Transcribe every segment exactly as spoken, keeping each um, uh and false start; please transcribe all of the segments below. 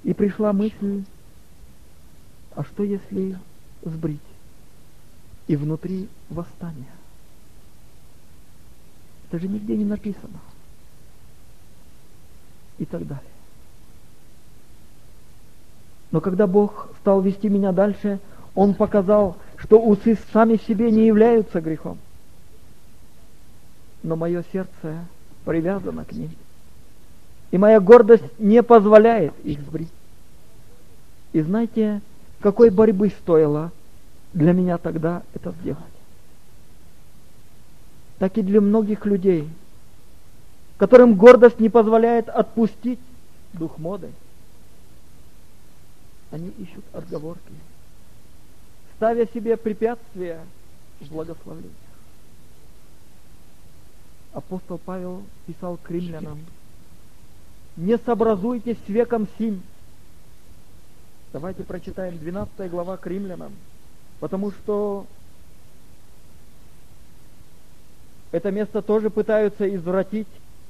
И пришла мысль, а что если сбрить? И внутри восстание. Это же нигде не написано. И так далее. Но когда Бог стал вести меня дальше, Он показал, что усы сами в себе не являются грехом. Но мое сердце привязано к ним. И моя гордость не позволяет их сбрить. И знаете, какой борьбы стоило для меня тогда это сделать? Так и для многих людей, которым гордость не позволяет отпустить дух моды. Они ищут отговорки, ставя себе препятствия в благословениях. Апостол Павел писал к римлянам: «Не сообразуйтесь с веком сим». Давайте прочитаем двенадцатая глава к римлянам, потому что это место тоже пытаются извратить.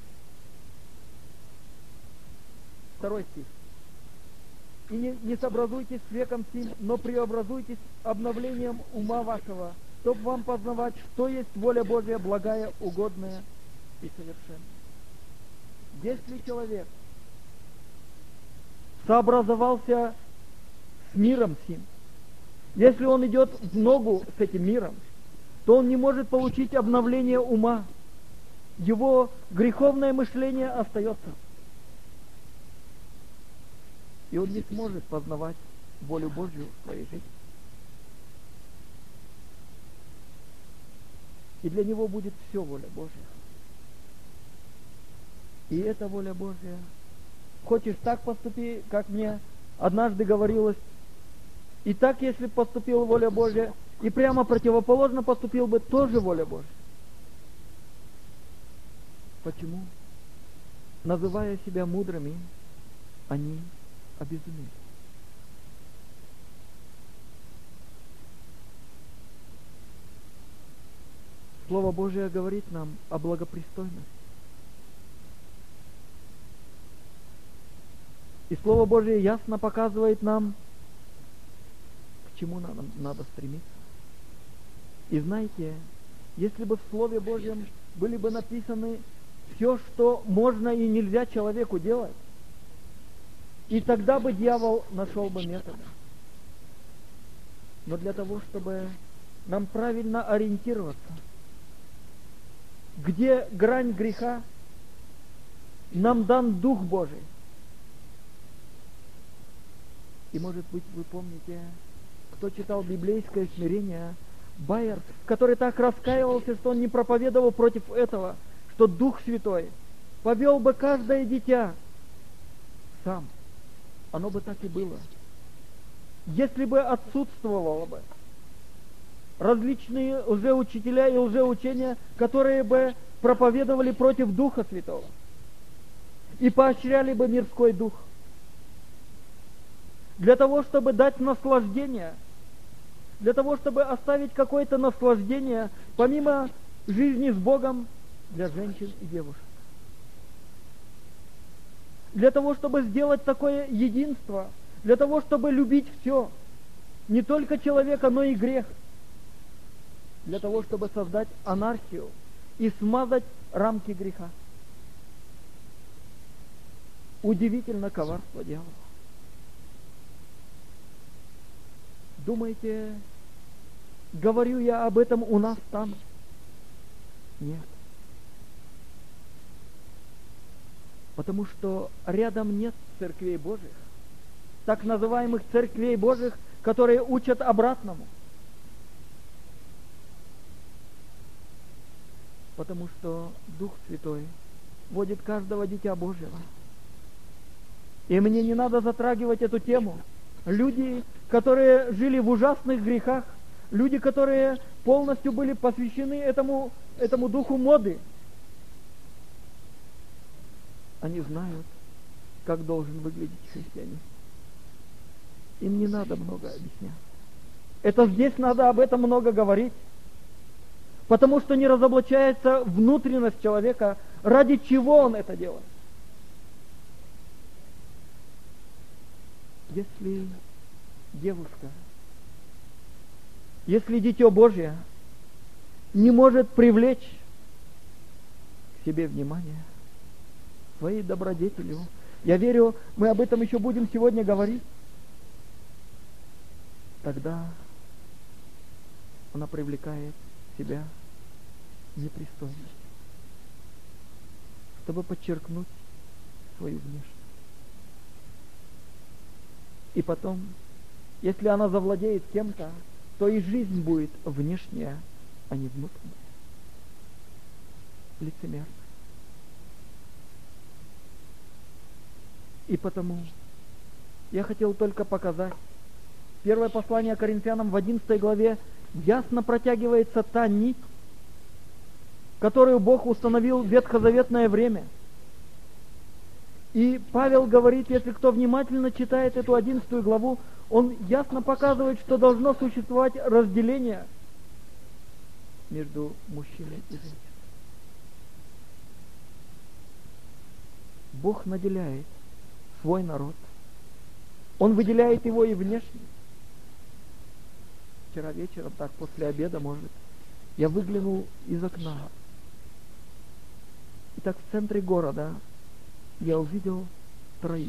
Второй стих. «И не, не сообразуйтесь с веком сим, но преобразуйтесь обновлением ума вашего, чтобы вам познавать, что есть воля Божия, благая, угодная и совершенная». Если человек сообразовался с миром сим, если он идет в ногу с этим миром, то он не может получить обновление ума. Его греховное мышление остается. И он не сможет познавать волю Божью в своей жизни. И для него будет все воля Божья. И эта воля Божья. Хочешь так поступи, как мне однажды говорилось. И так, если поступила воля Божья, и прямо противоположно поступил бы, тоже воля Божья. Почему? Называя себя мудрыми, они обезумели. Слово Божие говорит нам о благопристойности. И Слово Божие ясно показывает нам, к чему надо, надо стремиться. И знаете, если бы в Слове Божьем были бы написаны все, что можно и нельзя человеку делать, и тогда бы дьявол нашел бы методы. Но для того, чтобы нам правильно ориентироваться, где грань греха, нам дан Дух Божий. И, может быть, вы помните, кто читал библейское смирение, Байер, который так раскаивался, что он не проповедовал против этого, что Дух Святой повел бы каждое дитя сам. Оно бы так и было. Если бы отсутствовало бы различные лжеучителя и лжеучения, которые бы проповедовали против Духа Святого и поощряли бы мирской дух. Для того, чтобы дать наслаждение, для того, чтобы оставить какое-то наслаждение, помимо жизни с Богом, для женщин и девушек. Для того, чтобы сделать такое единство, для того, чтобы любить все, не только человека, но и грех, для того, чтобы создать анархию и смазать рамки греха. Удивительно коварство дьявола. Думаете, говорю я об этом у нас там? Нет. Потому что рядом нет церквей Божьих, так называемых церквей Божьих, которые учат обратному. Потому что Дух Святой водит каждого дитя Божьего. И мне не надо затрагивать эту тему. Люди, которые жили в ужасных грехах, люди, которые полностью были посвящены этому, этому духу моды, они знают, как должен выглядеть христианин. Им не надо много объяснять. Это здесь надо об этом много говорить, потому что не разоблачается внутренность человека, ради чего он это делает. Если девушка, если Дитё Божье не может привлечь к себе внимание своей добродетелью, я верю, мы об этом еще будем сегодня говорить, тогда она привлекает себя непристойностью, чтобы подчеркнуть свою внешность. И потом, если она завладеет кем-то, то и жизнь будет внешняя, а не внутренняя. Лицемерная. И потому я хотел только показать, первое послание Коринфянам в одиннадцатой главе ясно протягивается та нить, которую Бог установил в ветхозаветное время. И Павел говорит, если кто внимательно читает эту одиннадцатую главу, он ясно показывает, что должно существовать разделение между мужчиной и женщиной. Бог наделяет свой народ. Он выделяет его и внешне. Вчера вечером, так после обеда, может, я выглянул из окна. И так в центре города я увидел троих.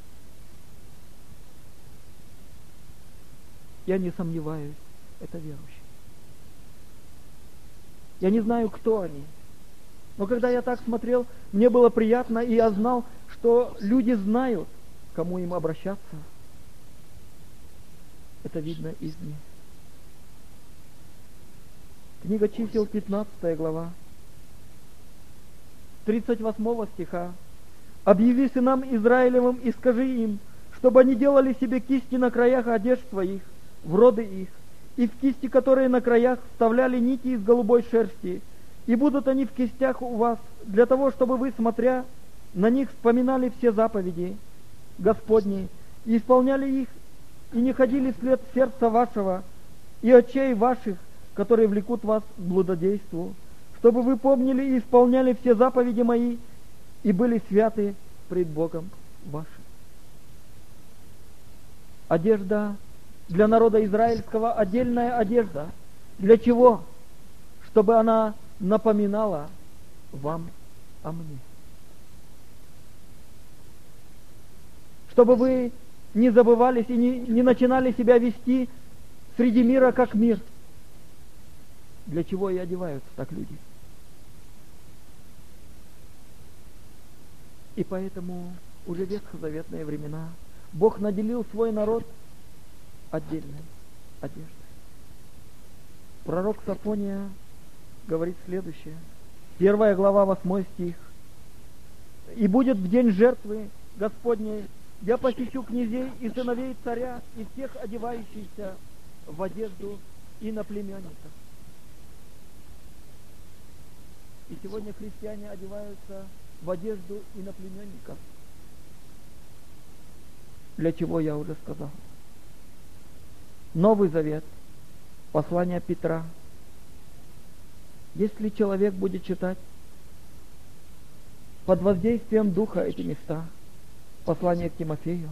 Я не сомневаюсь, это верующие. Я не знаю, кто они. Но когда я так смотрел, мне было приятно, и я знал, что люди знают, к кому им обращаться. Это видно извне. Книга чисел, пятнадцатая глава, тридцать восьмого стиха. «Объяви сынам Израилевым и скажи им, чтобы они делали себе кисти на краях одежд своих, в роды их, и в кисти, которые на краях, вставляли нити из голубой шерсти, и будут они в кистях у вас, для того, чтобы вы, смотря на них, вспоминали все заповеди Господни, и исполняли их, и не ходили вслед сердца вашего и очей ваших, которые влекут вас к блудодейству, чтобы вы помнили и исполняли все заповеди мои, и были святы пред Богом вашим». Одежда для народа израильского, отдельная одежда. Для чего? Чтобы она напоминала вам о мне. Чтобы вы не забывались и не, не начинали себя вести среди мира как мир. Для чего и одеваются так люди. И поэтому уже в ветхозаветные времена Бог наделил свой народ отдельной одеждой. Пророк Софония говорит следующее. Первая глава, восьмой стих. «И будет в день жертвы Господней, я посещу князей и сыновей царя, и всех одевающихся в одежду иноплеменников». И сегодня христиане одеваются в одежду иноплеменников. Для чего я уже сказал. Новый Завет, послание Петра. Если человек будет читать под воздействием Духа эти места, послание к Тимофею,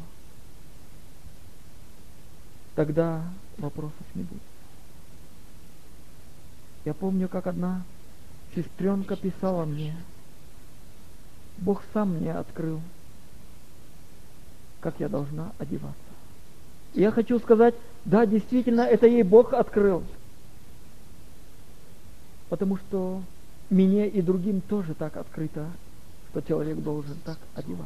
тогда вопросов не будет. Я помню, как одна сестренка писала мне, Бог сам мне открыл, как я должна одеваться. И я хочу сказать, да, действительно, это ей Бог открыл. Потому что мне и другим тоже так открыто, что человек должен так одеваться.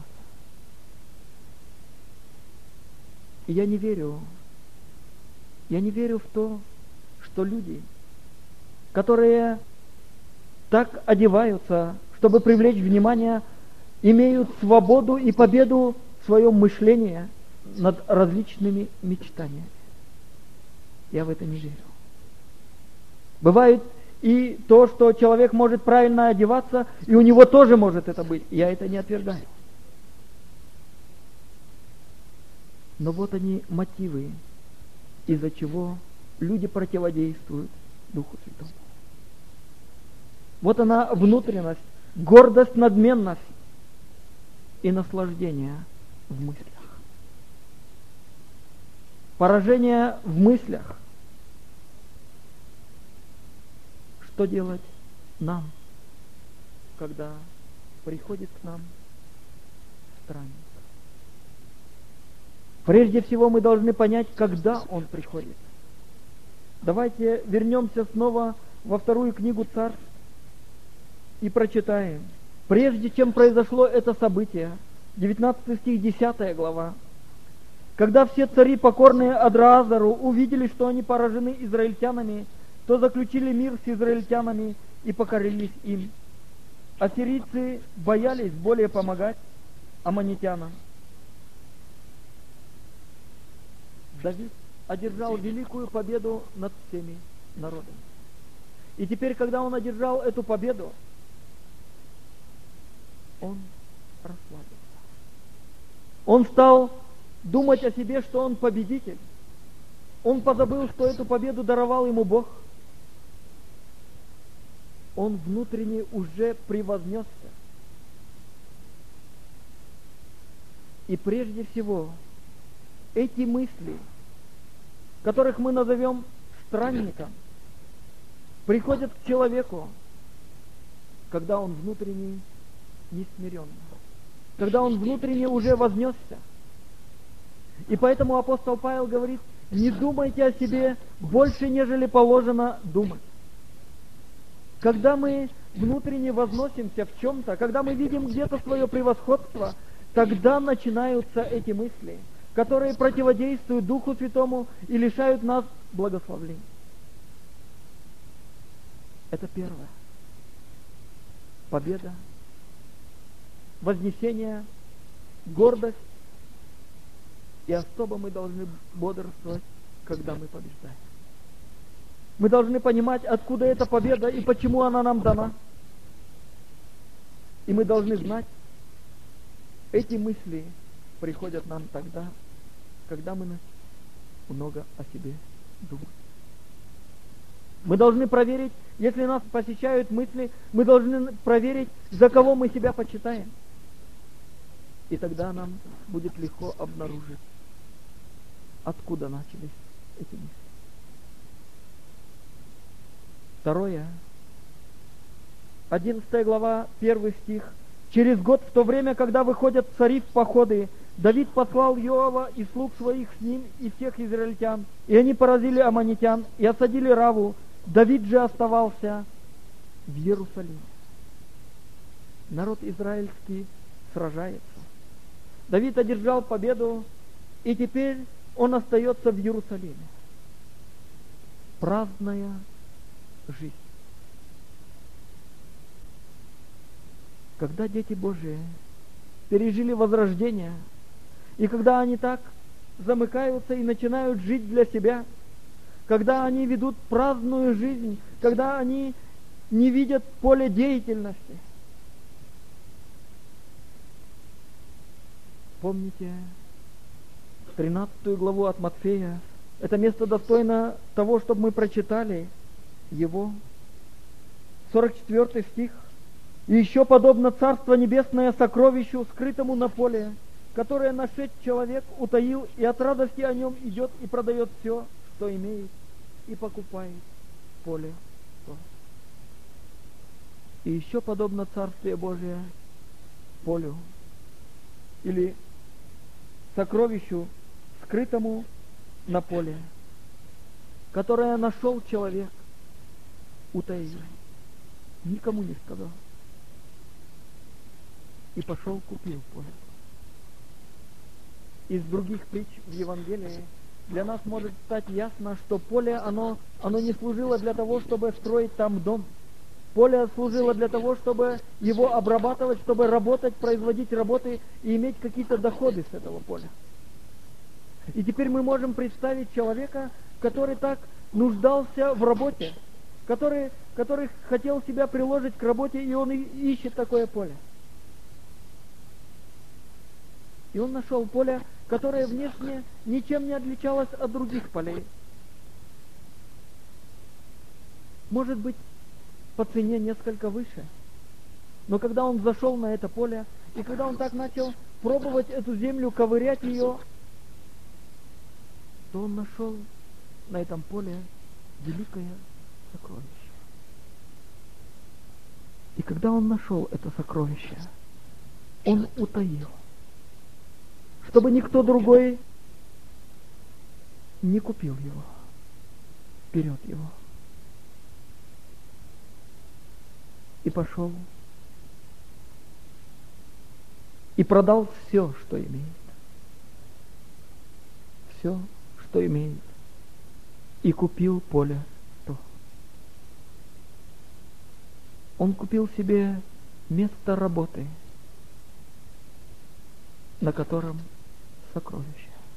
И я не верю, я не верю в то, что люди, которые так одеваются, чтобы привлечь внимание, имеют свободу и победу в своем мышлении над различными мечтаниями. Я в это не верю. Бывает и то, что человек может правильно одеваться, и у него тоже может это быть. Я это не отвергаю. Но вот они мотивы, из-за чего люди противодействуют Духу Святому. Вот она внутренность, гордость, надменность и наслаждение в мыслях. поражение в мыслях. Что делать нам, когда приходит к нам странник? Прежде всего мы должны понять, когда он приходит. Давайте вернемся снова во вторую книгу Царств и прочитаем. Прежде чем произошло это событие, девятнадцатый стих, десятая глава, когда все цари, покорные Адраазару, увидели, что они поражены израильтянами, то заключили мир с израильтянами и покорились им. Ассирийцы боялись более помогать аммонитянам. Давид одержал великую победу над всеми народами. И теперь, когда он одержал эту победу, он расслабился. Он стал думать о себе, что он победитель. Он позабыл, что эту победу даровал ему Бог. Он внутренне уже превознесся. И прежде всего, эти мысли, которых мы назовем странником, приходят к человеку, когда он внутренне не смирен, когда он внутренне уже вознесся. И поэтому апостол Павел говорит: не думайте о себе больше, нежели положено думать. Когда мы внутренне возносимся в чем-то, когда мы видим где-то свое превосходство, тогда начинаются эти мысли, которые противодействуют Духу Святому и лишают нас благословения. Это первое. Победа, вознесение, гордость. И особо мы должны бодрствовать, когда мы побеждаем. Мы должны понимать, откуда эта победа и почему она нам дана. И мы должны знать, эти мысли приходят нам тогда, когда мы много о себе думаем. Мы должны проверить, если нас посещают мысли, мы должны проверить, за кого мы себя почитаем. И тогда нам будет легко обнаружить, откуда начались эти мысли. Второе. Одиннадцатая глава, первый стих. Через год, в то время, когда выходят цари в походы, Давид послал Йоава и слуг своих с ним и всех израильтян, и они поразили аммонитян и осадили Раву. Давид же оставался в Иерусалиме. Народ израильский сражается. Давид одержал победу, и теперь он остается в Иерусалиме. Праздная жизнь. Когда дети Божии пережили возрождение, и когда они так замыкаются и начинают жить для себя, когда они ведут праздную жизнь, когда они не видят поле деятельности. Помните тринадцатую главу от Матфея? Это место достойно того, чтобы мы прочитали его. сорок четвёртый стих. «И еще подобно Царство Небесное сокровищу, скрытому на поле, которое нашед человек, утаил, и от радости о нем идет и продает все, что имеет, и покупает поле то». И еще подобно Царствие Божие полю, или сокровищу, скрытому на поле, которое нашел человек, утаил, никому не сказал, и пошел купил поле. Из других притч в Евангелии для нас может стать ясно, что поле, оно, оно не служило для того, чтобы строить там дом. Поле служило для того, чтобы его обрабатывать, чтобы работать, производить работы и иметь какие-то доходы с этого поля. И теперь мы можем представить человека, который так нуждался в работе, который, который хотел себя приложить к работе, и он ищет такое поле. И он нашел поле, которое внешне ничем не отличалось от других полей. Может быть, по цене несколько выше. Но когда он зашел на это поле, и когда он так начал пробовать эту землю, ковырять ее, что он нашел на этом поле великое сокровище. И когда он нашел это сокровище, он утаил, чтобы никто другой не купил его, вперед его. И пошел, и продал все, что имеет. Все, что имеет. И купил поле то. Он купил себе место работы, на котором сокровище.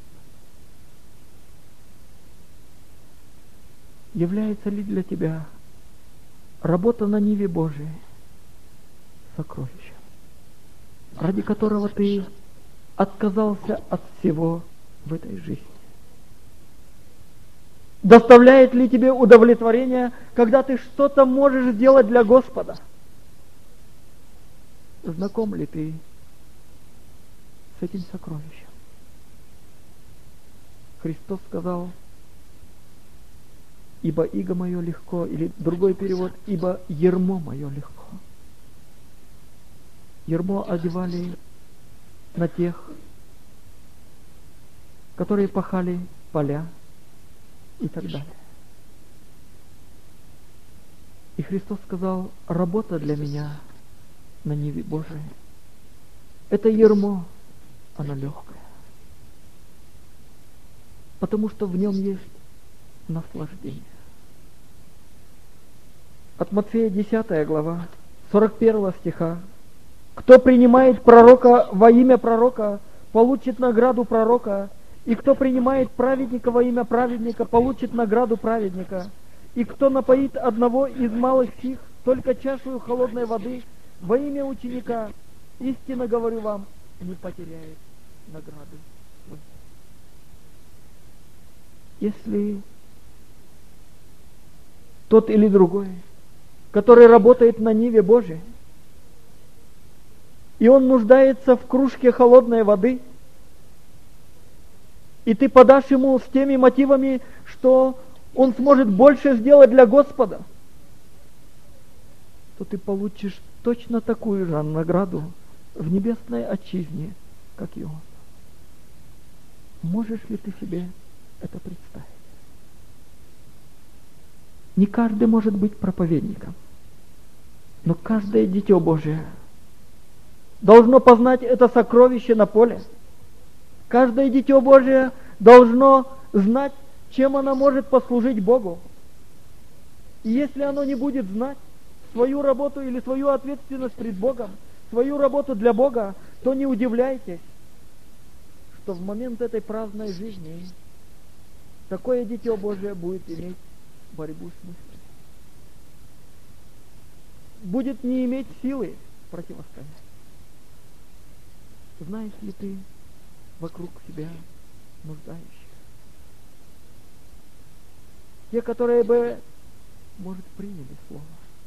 Является ли для тебя работа на ниве Божией сокровищем, ради которого ты отказался от всего в этой жизни? Доставляет ли тебе удовлетворение, когда ты что-то можешь сделать для Господа? Знаком ли ты с этим сокровищем? Христос сказал: ибо иго мое легко, или другой перевод: ибо ярмо мое легко. Ярмо одевали на тех, которые пахали поля и так далее. И Христос сказал: работа для меня на ниве Божией — это ярмо, оно легкое, потому что в нем есть наслаждение. От Матфея десятая глава, сорок первого стиха. Кто принимает пророка во имя пророка, получит награду пророка, и кто принимает праведника во имя праведника, получит награду праведника. И кто напоит одного из малых сих только чашею холодной воды во имя ученика, истинно говорю вам, не потеряет награды своей. Если тот или другой, который работает на ниве Божией, и он нуждается в кружке холодной воды, и ты подашь ему с теми мотивами, что он сможет больше сделать для Господа, то ты получишь точно такую же награду в небесной отчизне, как и он. Можешь ли ты себе это представить? Не каждый может быть проповедником, но каждое дитя Божие должно познать это сокровище на поле. Каждое дитя Божие должно знать, чем оно может послужить Богу. И если оно не будет знать свою работу или свою ответственность перед Богом, свою работу для Бога, то не удивляйтесь, что в момент этой праздной жизни такое дитя Божие будет иметь борьбу с мыслью. Будет не иметь силы противостоять. Знаешь ли ты вокруг себя нуждающих? Те, которые бы, может, приняли слово.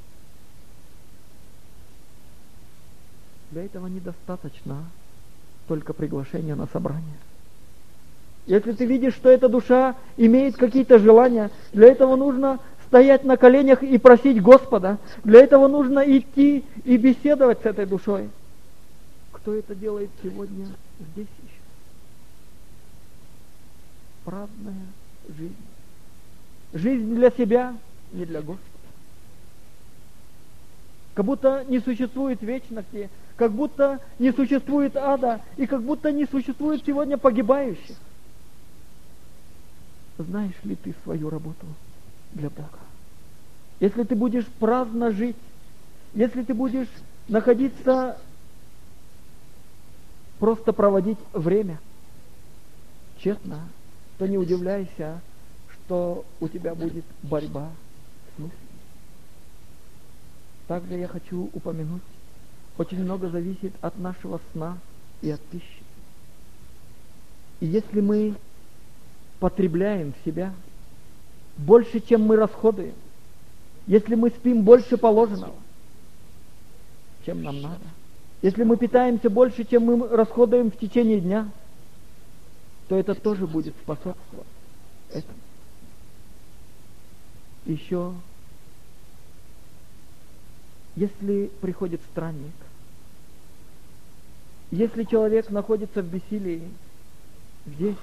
Для этого недостаточно только приглашения на собрание. Если ты видишь, что эта душа имеет какие-то желания, для этого нужно стоять на коленях и просить Господа. Для этого нужно идти и беседовать с этой душой. Кто это делает сегодня здесь еще? Праздная жизнь. Жизнь для себя, не для Господа. Как будто не существует вечности, как будто не существует ада, и как будто не существует сегодня погибающих. Знаешь ли ты свою работу для Бога? Если ты будешь праздно жить, если ты будешь находиться, просто проводить время честно, то не удивляйся, что у тебя будет борьба с мыслью. Также я хочу упомянуть, очень много зависит от нашего сна и от пищи. И если мы потребляем в себя больше, чем мы расходуем, если мы спим больше положенного, чем нам надо, если мы питаемся больше, чем мы расходуем в течение дня, то это тоже будет способствовать этому. Еще, если приходит странник, если человек находится в бессилии, здесь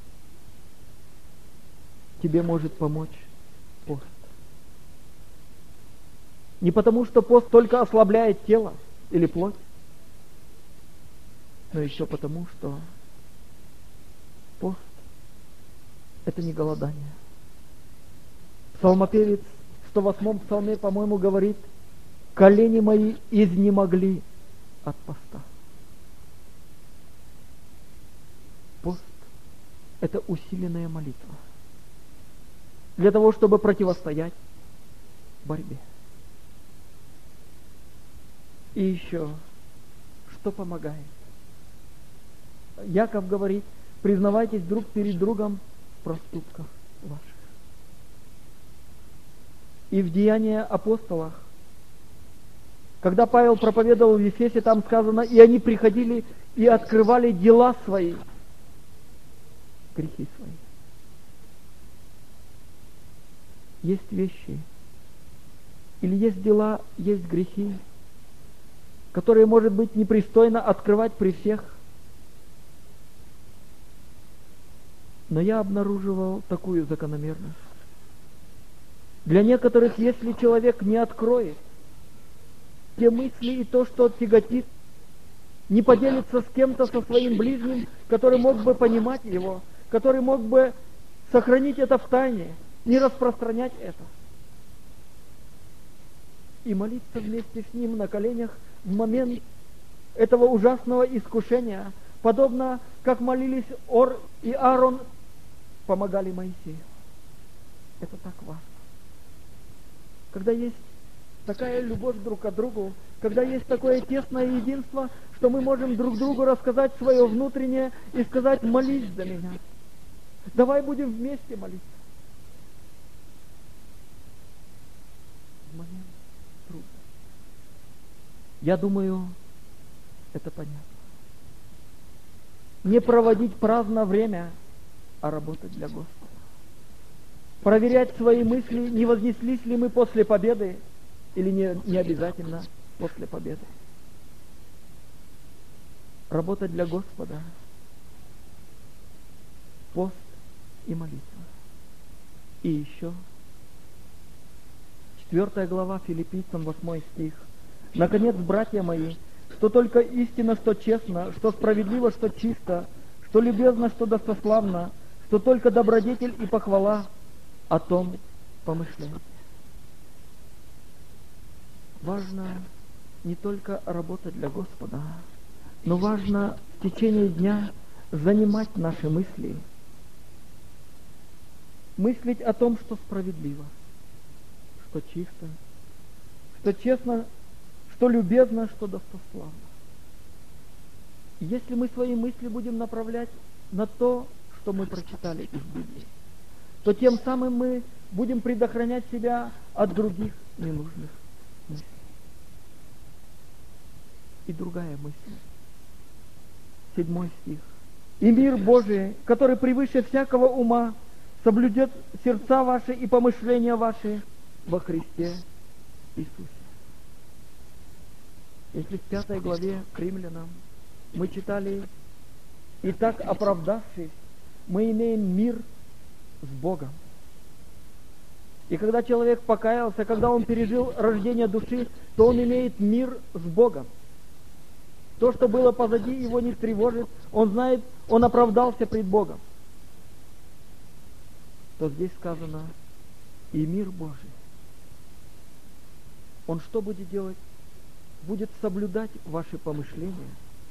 тебе может помочь пост. Не потому, что пост только ослабляет тело или плоть, но еще потому, что пост — это не голодание. Псалмопевец в сто восьмом псалме, по-моему, говорит: колени мои изнемогли от поста. Пост — это усиленная молитва для того, чтобы противостоять борьбе. И еще, что помогает? Яков говорит: признавайтесь друг перед другом в проступках ваших. И в Деяниях апостолах, когда Павел проповедовал в Ефесе, там сказано: и они приходили и открывали дела свои, грехи свои. Есть вещи, или есть дела, есть грехи, которые, может быть, непристойно открывать при всех. Но я обнаруживал такую закономерность. Для некоторых, если человек не откроет те мысли и то, что тяготит, не поделится с кем-то, со своим ближним, который мог бы понимать его, который мог бы сохранить это в тайне, не распространять это, и молиться вместе с ним на коленях в момент этого ужасного искушения, подобно как молились Ор и Аарон, помогали Моисею. Это так важно. Когда есть такая любовь друг к другу, когда есть такое тесное единство, что мы можем друг другу рассказать свое внутреннее и сказать: молись за меня. Давай будем вместе молиться. В момент трудности. Я думаю, это понятно. Не проводить праздно время, а работать для Господа. Проверять свои мысли, не вознеслись ли мы после победы, или не, не обязательно после победы. Работать для Господа. Пост и молитва. И еще четвертая глава Филиппийцам, восьмой стих. Наконец, братья мои, что только истинно, что честно, что справедливо, что чисто, что любезно, что достославно, что только добродетель и похвала, о том помышляйте. Важно не только работать для Господа, но важно в течение дня занимать наши мысли, мыслить о том, что справедливо, что чисто, что честно, что любезно, что достославно. Если мы свои мысли будем направлять на то, что мы прочитали из Библии, то тем самым мы будем предохранять себя от других ненужных мыслей. И другая мысль. Седьмой стих. «И мир Божий, который превыше всякого ума, соблюдет сердца ваши и помышления ваши во Христе Иисусе». Если в пятой главе к Римлянам мы читали: «Итак, оправдавшись, мы имеем мир с Богом». И когда человек покаялся, когда он пережил рождение души, то он имеет мир с Богом. То, что было позади, его не тревожит. Он знает, он оправдался пред Богом. То здесь сказано: и мир Божий. Он что будет делать? Будет соблюдать ваши помышления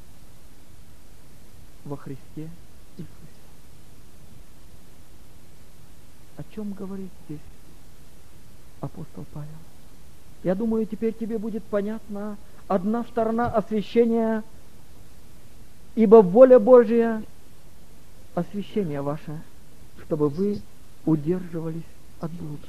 во Христе Иисусе. О чем говорит здесь апостол Павел? Я думаю, теперь тебе будет понятна одна сторона освящения, ибо воля Божия — освящение ваше, чтобы вы удерживались от блуда.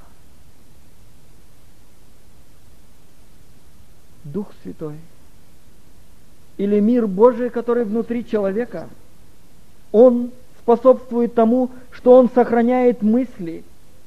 Дух Святой или мир Божий, который внутри человека, он способствует тому, что он сохраняет мысли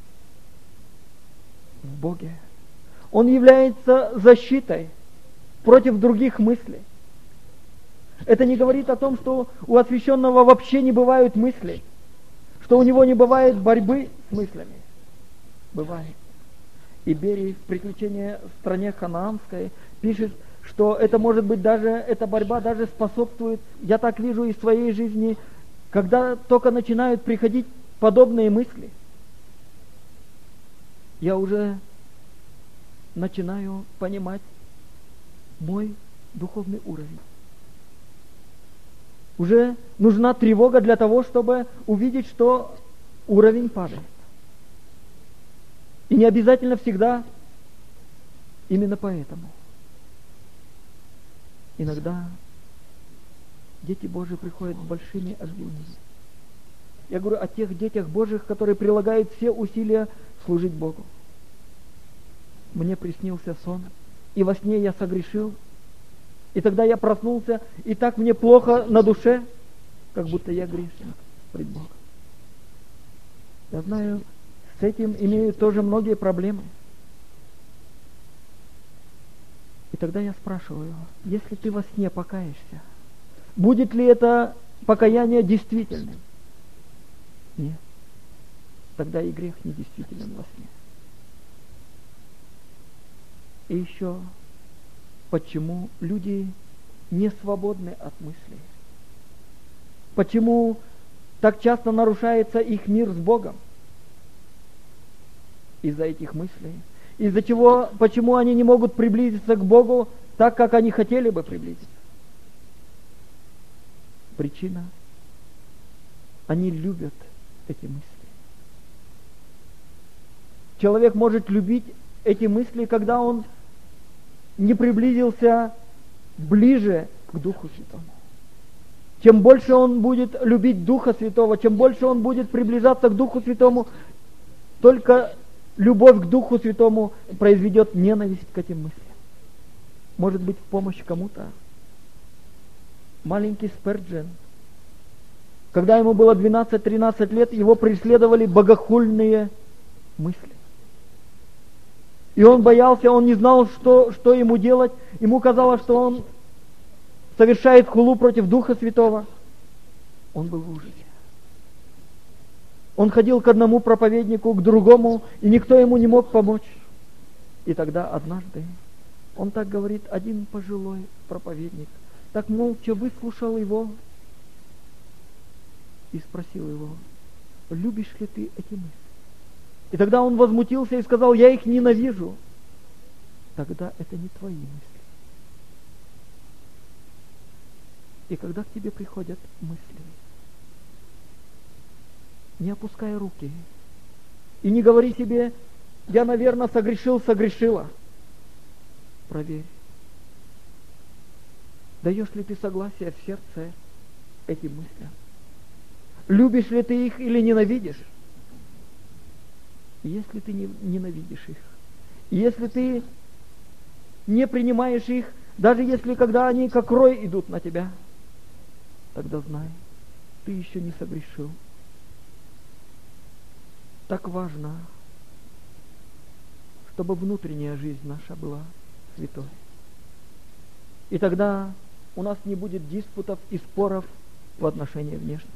в Боге. Он является защитой против других мыслей. Это не говорит о том, что у освященного вообще не бывают мысли, что у него не бывает борьбы с мыслями. Бывает. И Берий в «Приключения в стране ханаанской» пишет, что это может быть даже, эта борьба даже способствует, я так вижу из своей жизни, когда только начинают приходить подобные мысли, я уже начинаю понимать мой духовный уровень. Уже нужна тревога для того, чтобы увидеть, что уровень падает. И не обязательно всегда именно поэтому. Иногда дети Божьи приходят с большими обвинениями. Я говорю о тех детях Божьих, которые прилагают все усилия служить Богу. Мне приснился сон, и во сне я согрешил, и тогда я проснулся, и так мне плохо на душе, как будто я грешен пред Богом. Я знаю, с этим имеют тоже многие проблемы. И тогда я спрашиваю, если ты во сне покаешься, будет ли это покаяние действительным? Нет. Тогда и грех не действителен во сне. И еще, почему люди не свободны от мыслей? Почему так часто нарушается их мир с Богом? Из-за этих мыслей. Из-за чего, почему они не могут приблизиться к Богу так, как они хотели бы приблизиться? Причина. Они любят эти мысли. Человек может любить эти мысли, когда он не приблизился ближе к Духу Святому. Чем больше он будет любить Духа Святого, чем больше он будет приближаться к Духу Святому, только любовь к Духу Святому произведет ненависть к этим мыслям. Может быть, в помощь кому-то. Маленький Спurgeon, когда ему было двенадцать-тринадцать лет, его преследовали богохульные мысли. И он боялся, он не знал, что, что ему делать. Ему казалось, что он совершает хулу против Духа Святого. Он был в ужасе. Он ходил к одному проповеднику, к другому, и никто ему не мог помочь. И тогда однажды, он так говорит, один пожилой проповедник, так молча выслушал его и спросил его, любишь ли ты эти мысли? И тогда он возмутился и сказал, я их ненавижу. Тогда это не твои мысли. И когда к тебе приходят мысли, не опускай руки и не говори себе, я, наверное, согрешил, согрешила. Проверь, даешь ли ты согласие в сердце этим мыслям? Любишь ли ты их или ненавидишь? Если ты не ненавидишь их, если ты не принимаешь их, даже если когда они как рой идут на тебя, тогда знай, ты еще не согрешил. Так важно, чтобы внутренняя жизнь наша была святой. И тогда у нас не будет диспутов и споров в отношении внешности.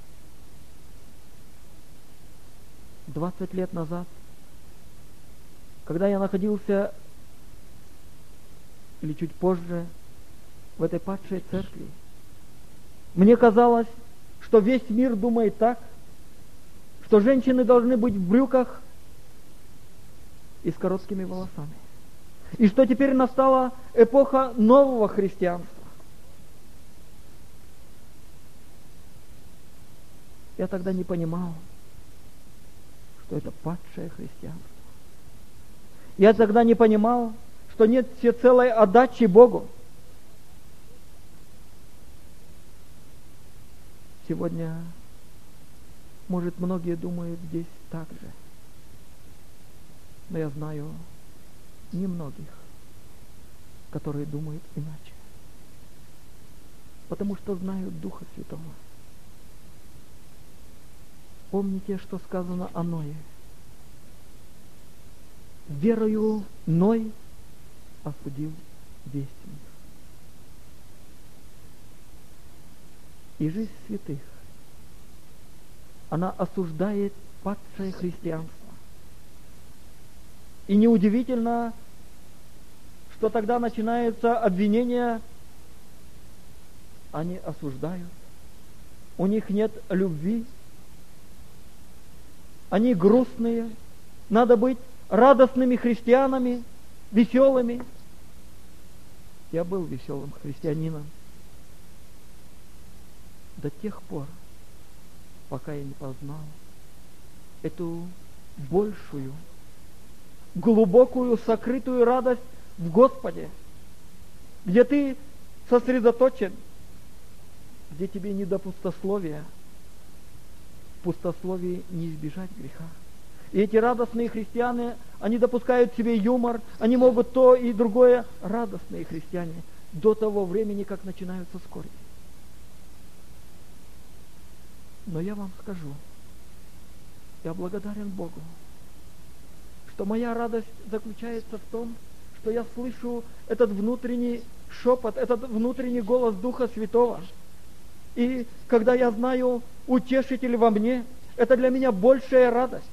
Двадцать лет назад, когда я находился, или чуть позже, в этой падшей церкви, мне казалось, что весь мир думает так, что женщины должны быть в брюках и с короткими волосами. И что теперь настала эпоха нового христианства. Я тогда не понимал, что это падшее христианство. Я тогда не понимал, что нет всецелой отдачи Богу. Сегодня, может, многие думают здесь так же. Но я знаю немногих, которые думают иначе. Потому что знают Духа Святого. Помните, что сказано о Ное. Верою Ной осудил весь мир. И жизнь святых, она осуждает падшее христианство. И неудивительно, что тогда начинаются обвинения, они осуждают, у них нет любви, они грустные, надо быть радостными христианами, веселыми. Я был веселым христианином до тех пор, пока я не познал эту большую, глубокую, сокрытую радость в Господе, где ты сосредоточен, где тебе не до пустословия. В пустословии не избежать греха. И эти радостные христиане, они допускают себе юмор, они могут то и другое. Радостные христиане до того времени, как начинаются скорби. Но я вам скажу, я благодарен Богу, что моя радость заключается в том, что я слышу этот внутренний шепот, этот внутренний голос Духа Святого. И когда я знаю утешитель во мне, это для меня большая радость.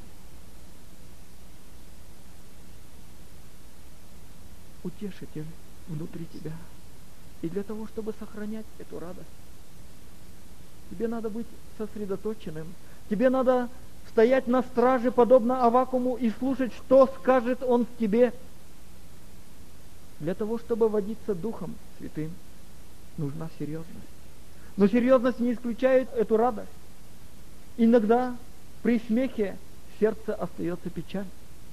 Утешитель внутри тебя. И для того, чтобы сохранять эту радость, тебе надо быть сосредоточенным. Тебе надо стоять на страже, подобно Аввакуму, и слушать, что скажет он в тебе. Для того, чтобы водиться Духом Святым, нужна серьезность. Но серьезность не исключает эту радость. Иногда при смехе в сердце остается печаль.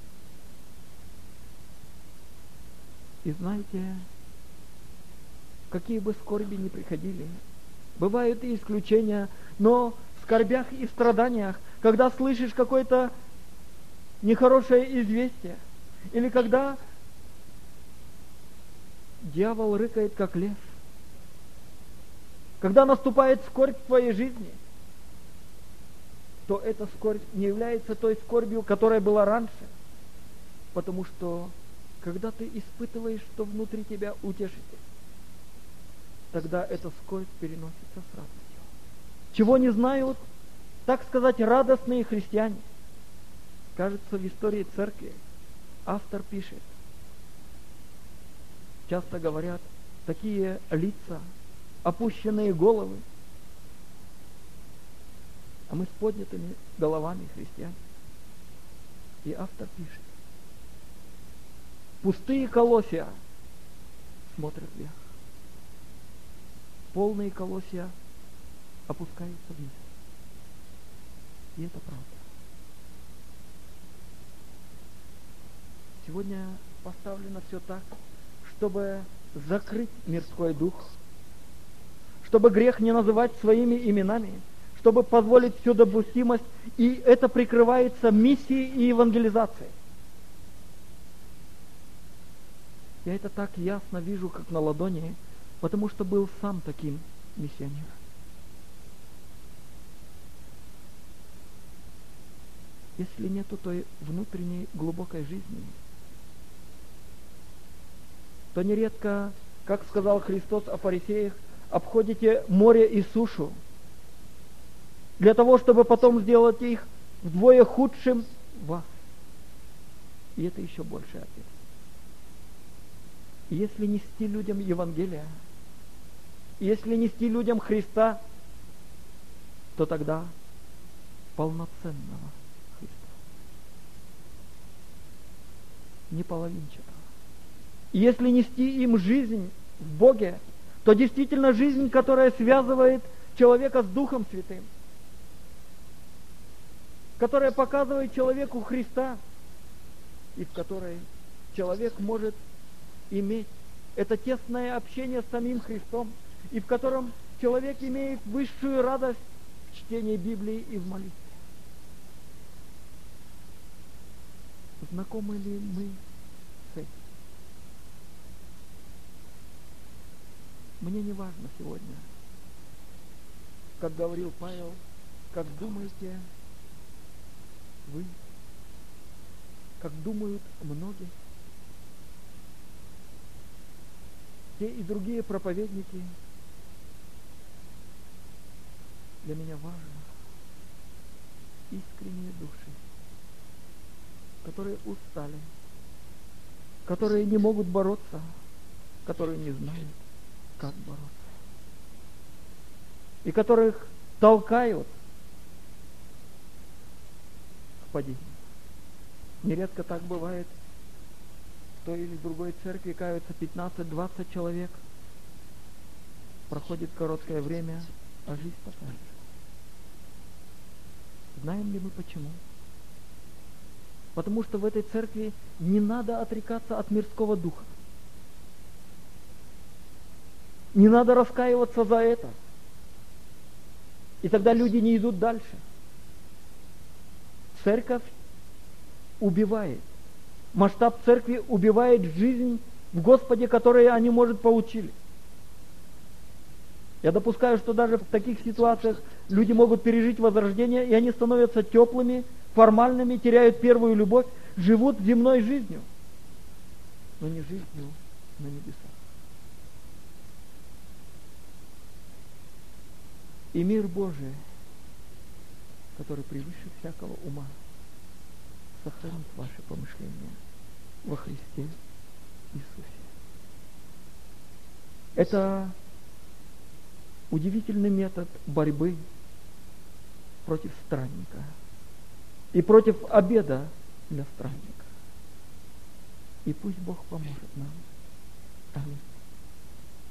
И знаете, какие бы скорби ни приходили, бывают и исключения, но в скорбях и страданиях, когда слышишь какое-то нехорошее известие, или когда дьявол рыкает, как лев, когда наступает скорбь в твоей жизни, то эта скорбь не является той скорбью, которая была раньше, потому что когда ты испытываешь, что внутри тебя утешитель, тогда эта скорбь переносится с радостью. Чего не знают, так сказать, радостные христиане. Кажется, в истории церкви автор пишет, часто говорят, такие лица, опущенные головы, а мы с поднятыми головами христиане. И автор пишет, пустые колосья смотрят вверх, полные колосья опускаются вниз. И это правда. Сегодня поставлено все так, чтобы закрыть мирской дух, чтобы грех не называть своими именами, чтобы позволить всю допустимость, и это прикрывается миссией и евангелизацией. Я это так ясно вижу, как на ладони, потому что был сам таким миссионером. Если нету той внутренней глубокой жизни, то нередко, как сказал Христос о фарисеях, обходите море и сушу, для того, чтобы потом сделать их вдвое худшим вас. И это еще большая ответственность. Если нести людям Евангелие, если нести людям Христа, то тогда полноценного Христа, не половинчатого. И если нести им жизнь в Боге, то действительно жизнь, которая связывает человека с Духом Святым, которая показывает человеку Христа, и в которой человек может иметь это тесное общение с самим Христом, и в котором человек имеет высшую радость в чтении Библии и в молитве. Знакомы ли мы с этим? Мне не важно сегодня, как говорил Павел, как думаете, вы, как думают многие. Те и другие проповедники. Для меня важно искренние души, которые устали, которые не могут бороться, которые не знают, как бороться, и которых толкают к падению. Нередко так бывает. В той или другой церкви каются пятнадцать-двадцать человек. Проходит короткое время, а жизнь такая же. Знаем ли мы почему? Потому что в этой церкви не надо отрекаться от мирского духа. Не надо раскаиваться за это. И тогда люди не идут дальше. Церковь убивает. Масштаб церкви убивает жизнь в Господе, которую они, может, получили. Я допускаю, что даже в таких ситуациях люди могут пережить возрождение, и они становятся теплыми, формальными, теряют первую любовь, живут земной жизнью, но не жизнью на небесах. И мир Божий, который превыше всякого ума, сохранит ваши помышления во Христе Иисусе. Это удивительный метод борьбы против странника и против обеда для странника. И пусть Бог поможет нам. Аминь.